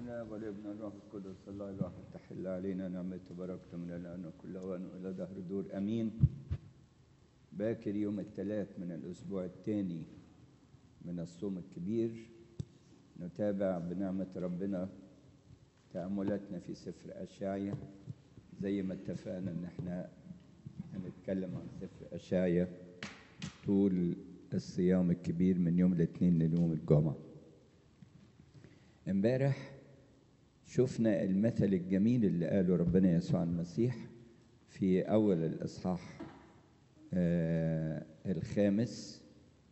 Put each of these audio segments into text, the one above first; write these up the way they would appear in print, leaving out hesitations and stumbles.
الاب والابن والروح القدس الله الواحد تحل علينا نعمته وبركته من الان وكل اوان والى دهر دور امين. باكر يوم الثلاث من الاسبوع الثاني من الصوم الكبير نتابع بنعمه ربنا تاملاتنا في سفر اشعيا، زي ما اتفقنا ان احنا هنتكلم عن سفر اشعيا طول الصيام الكبير من يوم الاثنين ليوم الجمعه. امبارح شفنا المثل الجميل اللي قاله ربنا يسوع المسيح في أول الإصحاح الخامس،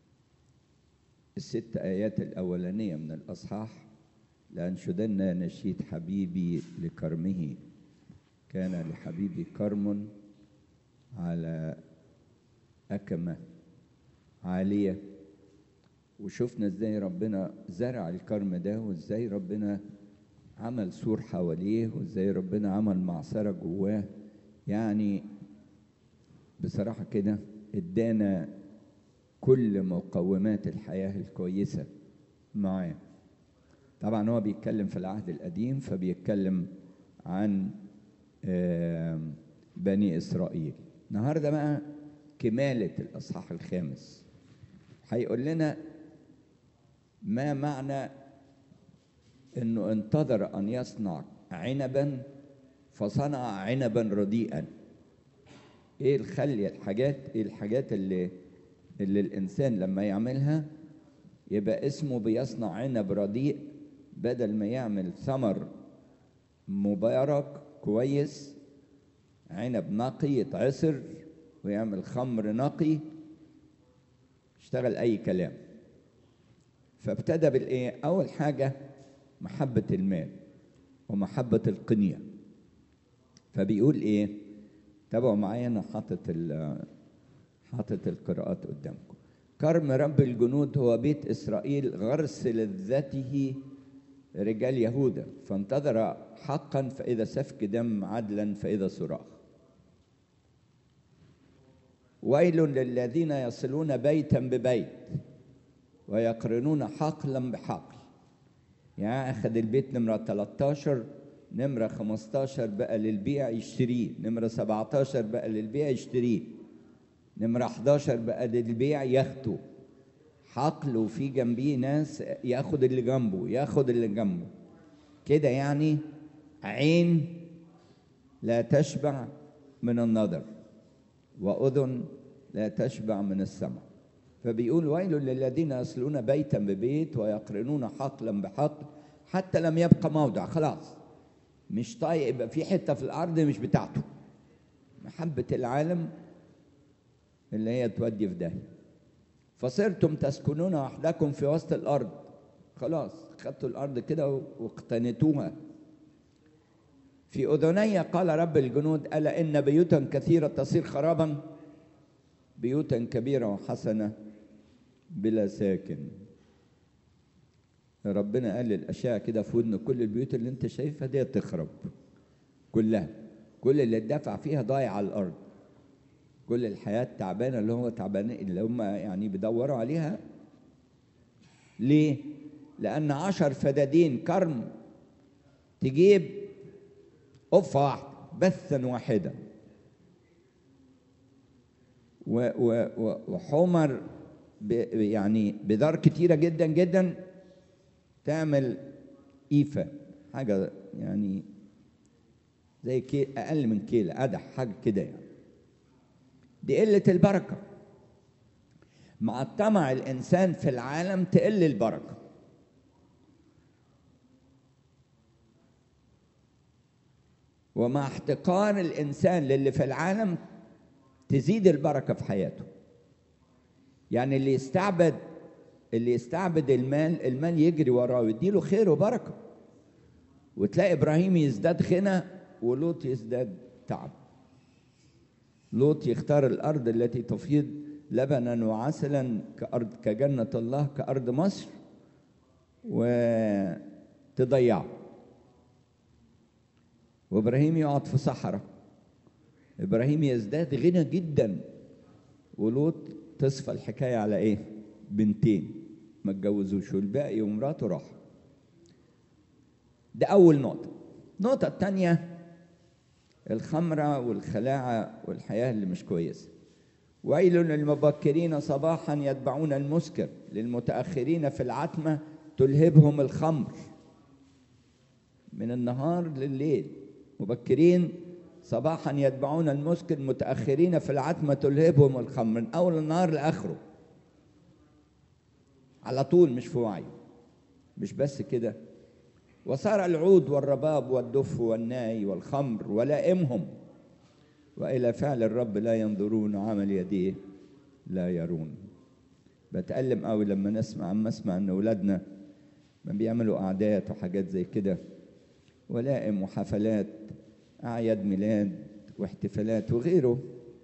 الست آيات الأولانية من الإصحاح: لأنشدن نشيد حبيبي لكرمه، كان لحبيبي كرم على أكمة عالية. وشفنا ازاي ربنا زرع الكرم ده، وازاي ربنا عمل سور حواليه، وازاي ربنا عمل معصرة جواه. يعني بصراحة كده ادانا كل مقومات الحياة الكويسة معاه. طبعا هو بيتكلم في العهد القديم، فبيتكلم عن بني إسرائيل. النهاردة بقى كمالة الأصحاح الخامس هيقول لنا ما معنى انه انتظر ان يصنع عنبا فصنع عنبا رديئا. ايه الحاجات اللي الانسان لما يعملها يبقى اسمه بيصنع عنب رديء، بدل ما يعمل ثمر مبارك كويس، عنب نقي يتعصر ويعمل خمر نقي، اشتغل اي كلام. فابتدى بالايه؟ اول حاجه محبه المال ومحبه القنيه. فبيقول ايه؟ تابعوا معايا، انا حاطط القراءات قدامكم. كرم رب الجنود هو بيت اسرائيل، غرس لذته رجال يهوذا، فانتظر حقا فاذا سفك دم، عدلا فاذا صراخ. ويل للذين يصلون بيتا ببيت ويقرنون حقلا بحقل. يعني أخذ البيت نمرة 13، نمرة 15 بقى للبيع يشتريه، نمرة 17 بقى للبيع يشتريه، نمرة 11 بقى للبيع ياخده حقل، وفي جنبيه ناس ياخد اللي جنبه كده. يعني عين لا تشبع من النظر، وأذن لا تشبع من السمع. فبيقول ويل للذين يصلون بيتا ببيت ويقرنون حقلا بحقل، حتى لم يبقى موضع. خلاص مش طايق يبقى في حته في الارض مش بتاعته. محبه العالم اللي هي تودي في داهيه. فصرتم تسكنون وحدكم في وسط الارض. خلاص خدتوا الارض كده واقتنتوها. في اذني قال رب الجنود: الا ان بيوتا كثيره تصير خرابا، بيوتا كبيره وحسنه بلا ساكن. ربنا قال للأشياء كده في ودن: كل البيوت اللي انت شايفها دي تخرب كلها، كل اللي اتدفع فيها ضايع على الأرض، كل الحياة التعبانة اللي هو تعبانين اللي هم يعني بيدوروا عليها. ليه؟ لأن 10 فدادين كرم تجيب قفة واحدة بثا واحدا، وحمر يعني بذار كتيرة جدا جدا تعمل إيفا، حاجة يعني زي أقل من كيلة قدح، حاجة كده. يعني دي قلة البركة. مع طمع الإنسان في العالم تقل البركة. ومع احتقار الإنسان للي في العالم تزيد البركة في حياته. يعني اللي يستعبد المال يجري وراه ويديله خير وبركة، وتلاقي إبراهيم يزداد غنى ولوط يزداد تعب. لوط يختار الأرض التي تفيض لبنا وعسلا كجنة الله، كأرض مصر، وتضيعه. وإبراهيم يقعد في صحراء. إبراهيم يزداد غنى جدا، ولوط تصفى الحكاية على إيه؟ بنتين ما اتجوزوش، والباقي ومراته راح. ده أول نقطة. النقطة الثانية الخمرة والخلاعة والحياة اللي مش كويسة. ويل للمبكرين صباحا يتبعون المسكر، للمتأخرين في العتمة تلهبهم الخمر. من النهار لليل، مبكرين صباحا يتبعون المسكر، متأخرين في العتمة تلهبهم الخمر، من أول النهار لآخره على طول، مش في وعي. مش بس كده، وصار العود والرباب والدف والناي والخمر ولائمهم، وإلى فعل الرب لا ينظرون، عمل يديه لا يرون. بتألم قوي لما اسمع ان اولادنا ما بيعملوا قعدات وحاجات زي كده، ولائم وحفلات، اعياد ميلاد واحتفالات وغيره،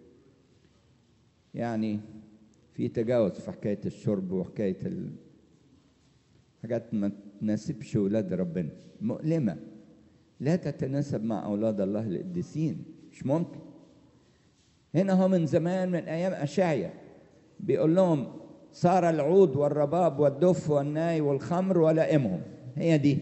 يعني في تجاوز في حكايه الشرب وحكايه حاجات ما تناسبش اولاد ربنا، مؤلمه، لا تتناسب مع اولاد الله القديسين، مش ممكن. هنا هو من زمان، من ايام اشعيا بيقول لهم صار العود والرباب والدف والناي والخمر ولائمهم. هي دي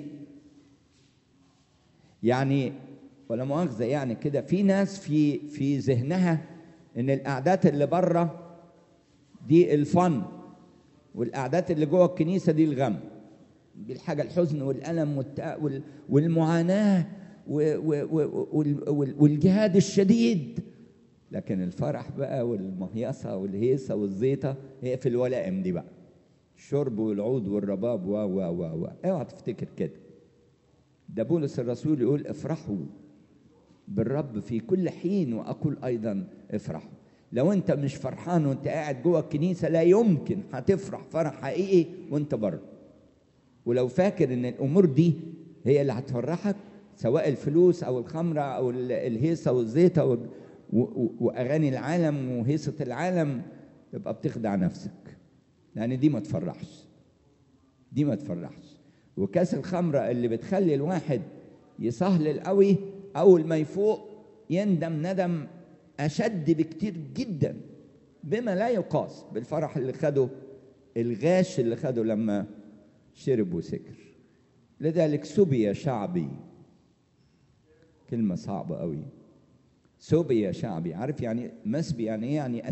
يعني، ولا مؤاخذه يعني كده، في ناس في ذهنها ان القعدات اللي بره دي الفن، والقعدات اللي جوه الكنيسه دي الغم، دي الحاجه، الحزن والالم والمعاناه والجهاد الشديد. لكن الفرح بقى والمهيصه والهيصه والزيطه هي في الولائم دي بقى، الشرب والعود والرباب و اوعى تفتكر كده. ده بولس الرسول يقول افرحوا بالرب في كل حين، واقول ايضا افرحوا. لو انت مش فرحان وانت قاعد جوه الكنيسه لا يمكن هتفرح فرح حقيقي وانت بره. ولو فاكر ان الامور دي هي اللي هتفرحك، سواء الفلوس او الخمره او الهيصه والزيطه واغاني العالم وهيصه العالم، تبقى بتخدع نفسك، لان دي ما تفرحش، دي ما تفرحش. وكاس الخمره اللي بتخلي الواحد يسهلل قوي، اول ما يفوق يندم ندم اشد بكتير جدا بما لا يقاس بالفرح اللي خده، الغاش اللي خده لما شرب وسكر. لذلك سبي شعبي، كلمه صعبه قوي، سبي شعبي. عارف يعني مسبي يعني ايه؟ يعني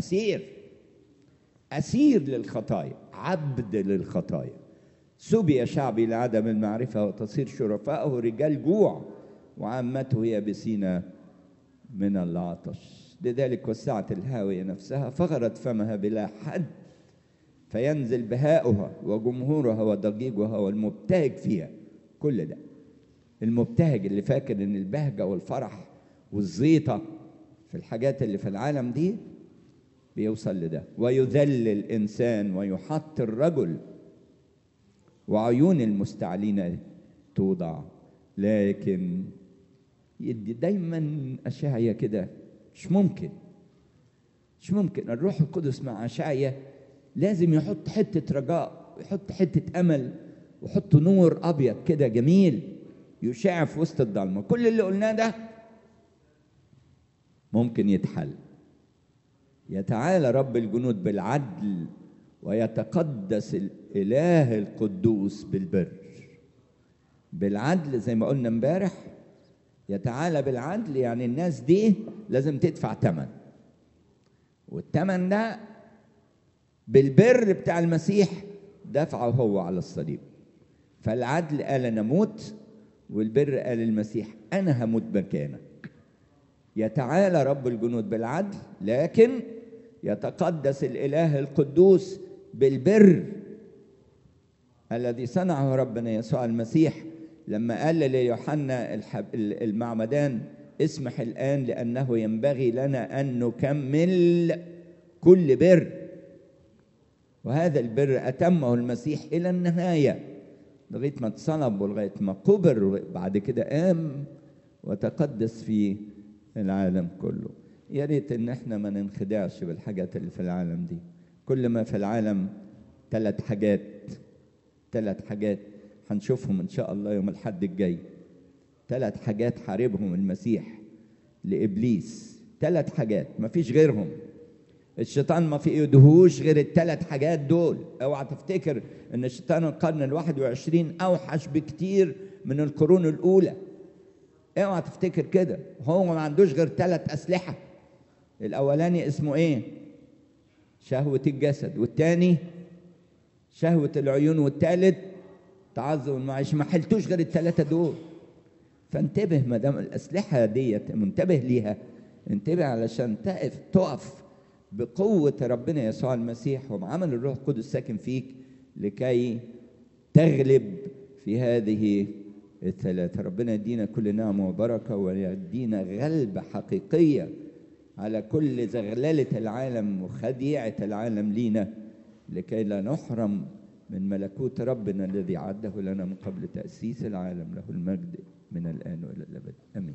اسير للخطايا، عبد للخطايا. سبي شعبي لعدم المعرفه، وتصير شرفاءه رجال جوع، وعامته يابسين من العطش. لذلك وسعت الهاويه نفسها، فغرت فمها بلا حد، فينزل بهاؤها وجمهورها وضجيجها والمبتهج فيها. كل ده المبتهج اللي فاكر ان البهجه والفرح والزيطه في الحاجات اللي في العالم دي بيوصل لده. ويذل الانسان ويحط الرجل، وعيون المستعلين توضع. لكن يدي دايما اشعيا كده، مش ممكن الروح القدس مع اشعيا لازم يحط حته رجاء، ويحط حته امل، ويحط نور ابيض كده جميل يشع في وسط الضلمه. كل اللي قلناه ده ممكن يتحل. يتعالى رب الجنود بالعدل، ويتقدس الاله القدوس بالبر. بالعدل زي ما قلنا امبارح، يتعالى بالعدل يعني الناس دي لازم تدفع ثمن، والثمن ده بالبر بتاع المسيح دفعه هو على الصليب. فالعدل قال انا اموت، والبر قال المسيح انا هموت مكانك. يتعالى رب الجنود بالعدل، لكن يتقدس الاله القدوس بالبر الذي صنعه ربنا يسوع المسيح لما قال ليوحنا المعمدان اسمح الآن لأنه ينبغي لنا أن نكمل كل بر. وهذا البر أتمه المسيح إلى النهاية، لغاية ما اتصلب ولغاية ما قبر، وبعد كده قام وتقدس في العالم كله. يا ريت إن احنا ما ننخدعش بالحاجات اللي في العالم دي. كل ما في العالم ثلاث حاجات هنشوفهم إن شاء الله يوم الحد الجاي. 3 حاجات حاربهم المسيح لإبليس، 3 حاجات ما فيش غيرهم. الشيطان ما في ايدهوش غير ال3 حاجات دول. اوعى تفتكر ان الشيطان القرن ال21 اوحش بكتير من القرون الأولى. اوعى تفتكر كده. هو ما عندوش غير 3 أسلحة. الأولاني اسمه إيه؟ شهوة الجسد، والتاني شهوة العيون، والتالت تعظم المعيشة. ما حلتوش غير ال3 دول. فانتبه، ما دام الأسلحة ديت منتبه ليها، انتبه علشان تقف بقوة ربنا يسوع المسيح وبعمل الروح القدس ساكن فيك لكي تغلب في هذه ال3. ربنا يدينا كل نعمة وبركة، ويدينا غلبة حقيقية على كل زغللة العالم وخديعة العالم لينا، لكي لا نحرم من ملكوت ربنا الذي عده لنا من قبل تأسيس العالم. له المجد من الآن وإلى الأبد، آمين.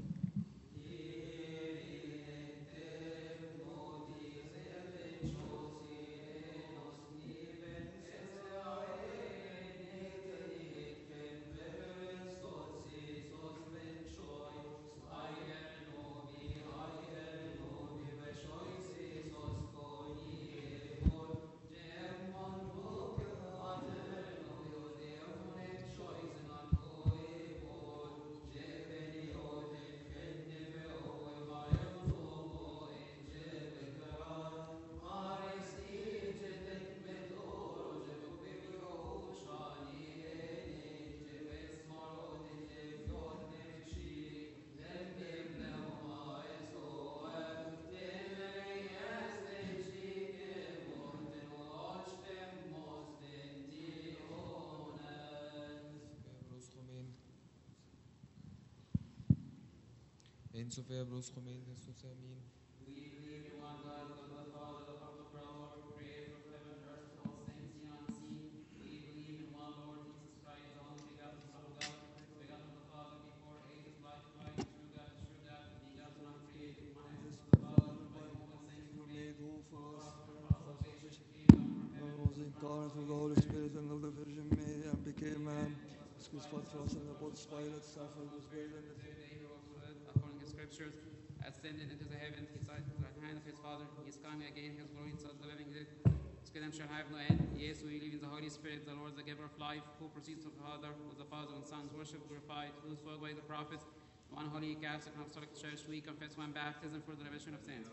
En Sofia Bros Khomein, Jesus Amin. We believe in one God, God the Father, the Father, creator of heaven and earth, all things seen and unseen. We believe in one Lord Jesus Christ, the only begotten Son of God, begotten of the Father before ages, life, true God, begotten, uncreated, one essence of the Father, by whom all things were made, who for us, salvation came down from heaven, was incarnate through the Holy Spirit and of the Virgin Mary, and became man. Was crucified for us and the Pontius Pilate, suffered, was buried, and the third day he rose from the dead, according to Scriptures, ascended into the heavens, he sat at the right hand of his Father. He is coming again, his glory, and the living dead. His kingdom shall have no end. Yes, we believe in the Holy Spirit, the Lord, the giver of life, who proceeds from the Father, with the Father and Son, worship, glorified, who is spoke by the prophets, one holy Catholic and Apostolic Church. We confess one baptism for the remission of sins.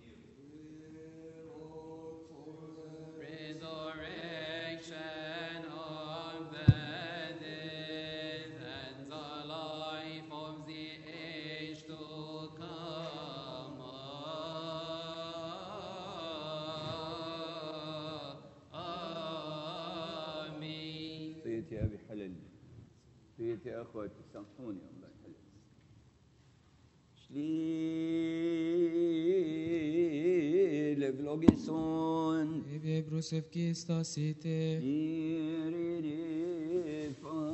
Resurrection of the dead and the life of the age to come. Amen. سيدي يا أبي حلل، سيدي يا أخوتي سامحوني، الله يحلل. شليل فلوجيسون Evie Brosevki Stasite. إيريري